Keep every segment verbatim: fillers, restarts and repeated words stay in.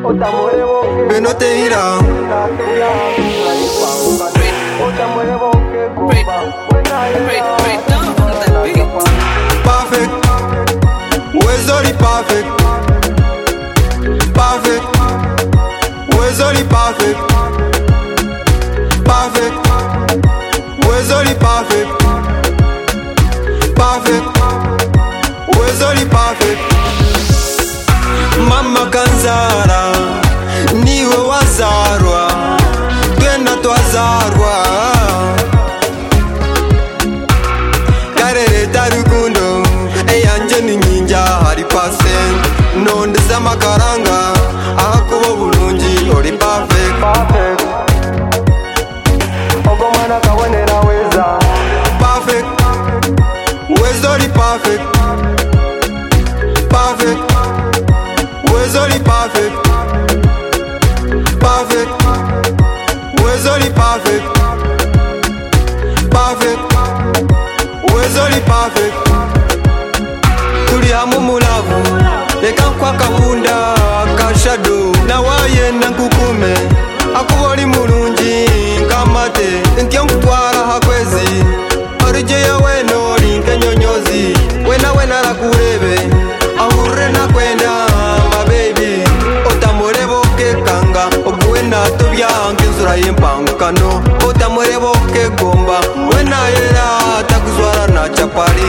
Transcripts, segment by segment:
que no te irá. Perfect, where's all the perfect? Perfect, where's all the perfect? Perfect, where's all the perfect? Perfect, where's all the perfect? Mama Kanzara, niwe wazarwa, twenda twazarwa. Karere tarukundo, eyanje ni nyinja hari pasen. Nonde zamakaranga, akubo bulungi ori perfect. Perfect, ogomana kabonera weza. Perfect, where's all the perfect? Perfect, where's all the perfect? Perfect, where's all the perfect? Perfect, where's all the perfect? Tuli hamu mulavu, eka kwa kabunda kashado. Na waye na nkukume, akuboli mulungi nkamate. Ntia mkutwara hakwezi, orije ya weno linke nyonyozi. Wena wena la kurebe, ahure na kwenda my baby. Otamorebo ke kanga, obuena tobya nkenzura yempangukano. Otamorebo ke gomba, wena yera takuzwara na chapari.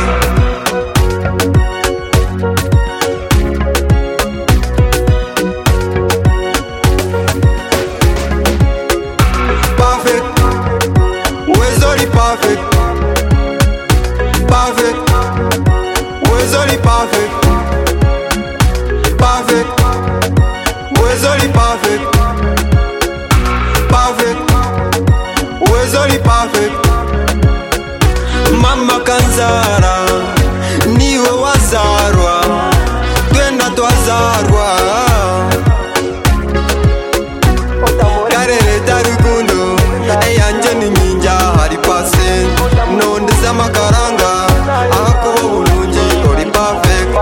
Perfect, where's all the perfect? Perfect, where's all the perfect? Perfect, where's all the perfect? Perfect, where's all the perfect? Mama Kanzara, niwe wazarwa, twenda twazarwa. Karere tarukundo, eyanje ni nyinja hari pasen. Nonde zamakaranga, akubo bulungi ori perfect.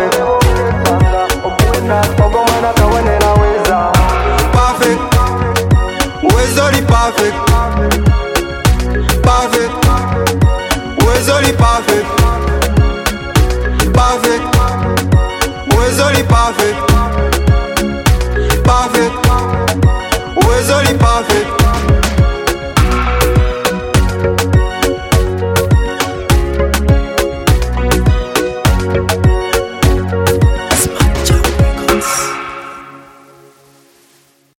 Perfect, where's all the perfect? Perfect, where's all the perfect? Perfect, where's all the perfect?